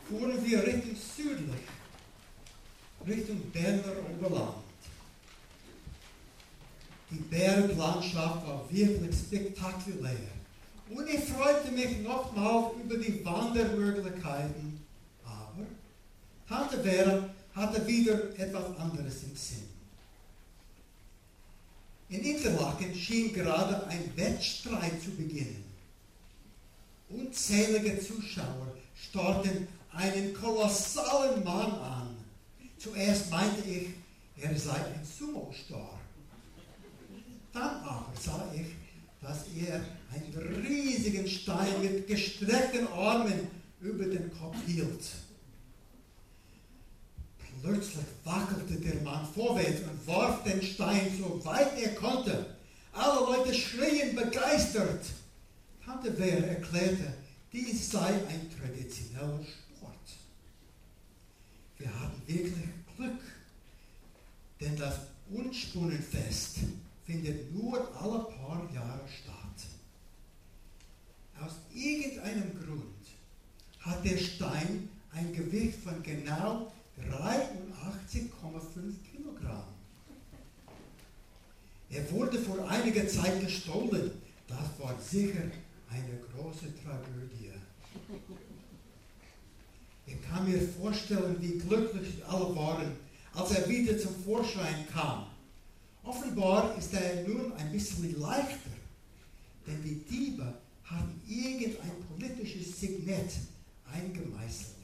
fuhren wir Richtung südlich, Richtung Berner Oberland. Die Berglandschaft war wirklich spektakulär. Und ich freute mich nochmal über die Wandermöglichkeiten. Aber Tante Vera hatte wieder etwas anderes im Sinn. In Interlaken schien gerade ein Wettstreit zu beginnen. Unzählige Zuschauer starrten einen kolossalen Mann an. Zuerst meinte ich, er sei ein Sumo-Star. Dann aber sah ich, dass er einen riesigen Stein mit gestreckten Armen über dem Kopf hielt. Plötzlich wackelte der Mann vorwärts und warf den Stein so weit er konnte. Alle Leute schrien begeistert. Tante Vera erklärte, dies sei ein traditioneller Sport. Wir hatten wirklich Glück, denn das Unspunnenfest findet nur alle paar Jahre statt. Aus irgendeinem Grund hat der Stein ein Gewicht von genau 83,5 Kilogramm. Er wurde vor einiger Zeit gestohlen. Das war sicher eine große Tragödie. Ich kann mir vorstellen, wie glücklich alle waren, als er wieder zum Vorschein kam. Offenbar ist er nun ein bisschen leichter, denn die Diebe hatten irgendein politisches Signet eingemeißelt.